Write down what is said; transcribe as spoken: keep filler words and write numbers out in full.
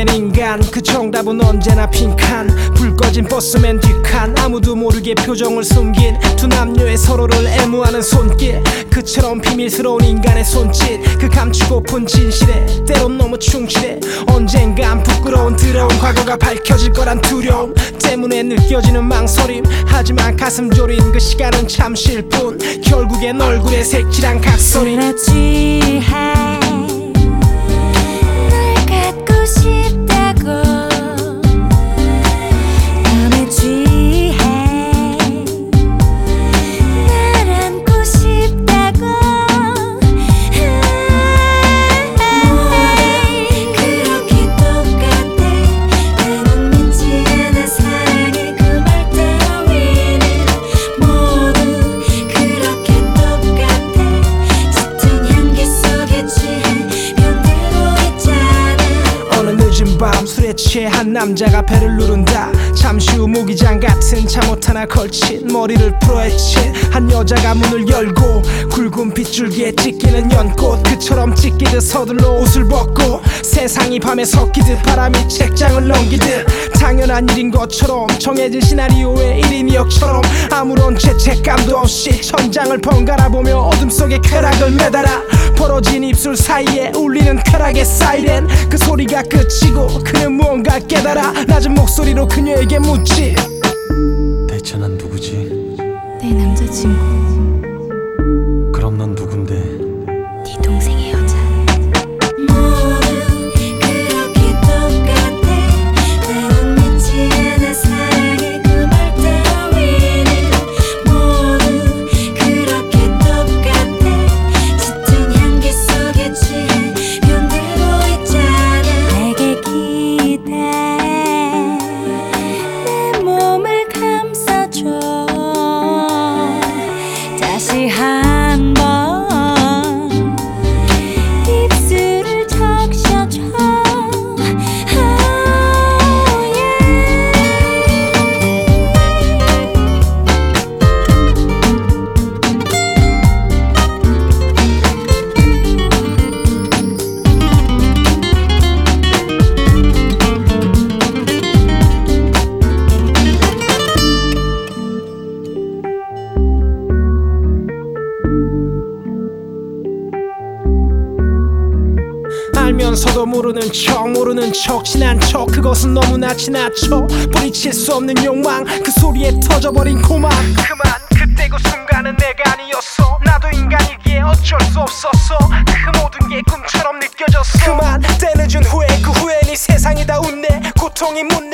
된 인간 그 정답은 언제나 빈칸 불 꺼진 버스맨 뒷칸 아무도 모르게 표정을 숨긴 두 남녀의 서로를 애무하는 손길 그처럼 비밀스러운 인간의 손짓 그 감추고픈 진실에 때론 너무 충실해 언젠간 부끄러운 더러운 과거가 밝혀질 거란 두려움 때문에 느껴지는 망설임 하지만 가슴 졸인 그 시간은 잠시일 뿐 결국엔 얼굴에 색칠한 각설이 그렇지 널 갖고 싶다고 맘에 취해 날 안고 싶다고 그렇게 똑같아 나는 믿지 않아 사랑의 그 말 따위는 모두 그렇게 똑같아 짙은 향기 속에 취해 변태로 있잖아 어느 늦은 밤 술에 취한 남자가 배를 누른다 잠시 후 모기장 같은 잠옷 하나 걸친 머리를 풀어헤친 한 여자가 문을 열고 굵은 빗줄기에 찢기는 연꽃 그처럼 찢기듯 서둘러 옷을 벗고 세상이 밤에 섞이듯 바람이 책장을 넘기듯 당연한 일인 것처럼 정해진 시나리오의 일 인 이 역처럼 아무런 죄책감도 없이 천장을 번갈아 보며 어둠 속에 쾌락을 매달아 벌어진 입술 사이에 울리는 쾌락의 사이렌 그 소리가 끝이고 그는 무언가 깨달아 낮은 목소리로 그녀에게 묻지 대체 난 누구지? 내 남자친구 그럼 넌 누군데? 네 동생의 여자 모두 그렇게 똑같아 나는 믿지 않아 사랑의 그 말 따위는 모두 그렇게 똑같아 짙은 향기 속에 취해 변태고 있잖아 내게 기대 내 몸을 감싸줘 다시 한번 입술을 적셔줘 oh yeah. 알면서도 모르는 척 모르는 척 친한 척 그것은 너무나 지나쳐 뿌리칠 수 없는 욕망 그 소리에 터져버린 고막 그만 그때 그 순간은 내가 아니었어 나도 인간이기에 어쩔 수 없었어 그 모든 게 꿈처럼 느껴졌어 그만 때늦은 후회 그 후에 네 세상이 다 웃네 고통이 묻네